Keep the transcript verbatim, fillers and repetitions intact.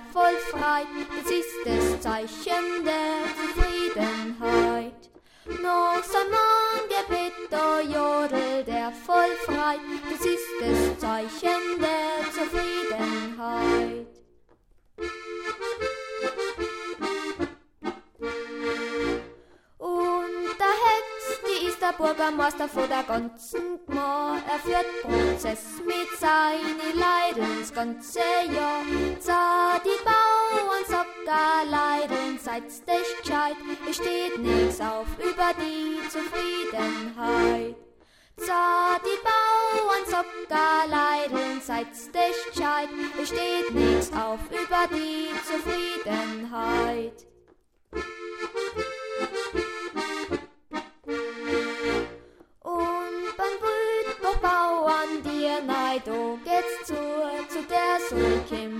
voll frei, das ist das Zeichen der Zufriedenheit. Noch sein Morgengebet, der jodelt er voll frei, das ist das Zeichen der Zufriedenheit. Und der Hex, die ist der Bürgermeister vor der ganzen Gmor. Er führt Prozess mit seinen Leiden das ganze Jahr. Sah die Bauern sogar leiden, seid's dich gescheit, es steht nix auf über die Zufriedenheit. Sah die Bauern sogar leiden, seid's dich gescheit, es steht nix auf über die Zufriedenheit. Und beim Brütbauern dir neid, oh geht's zu, zu der Sulkim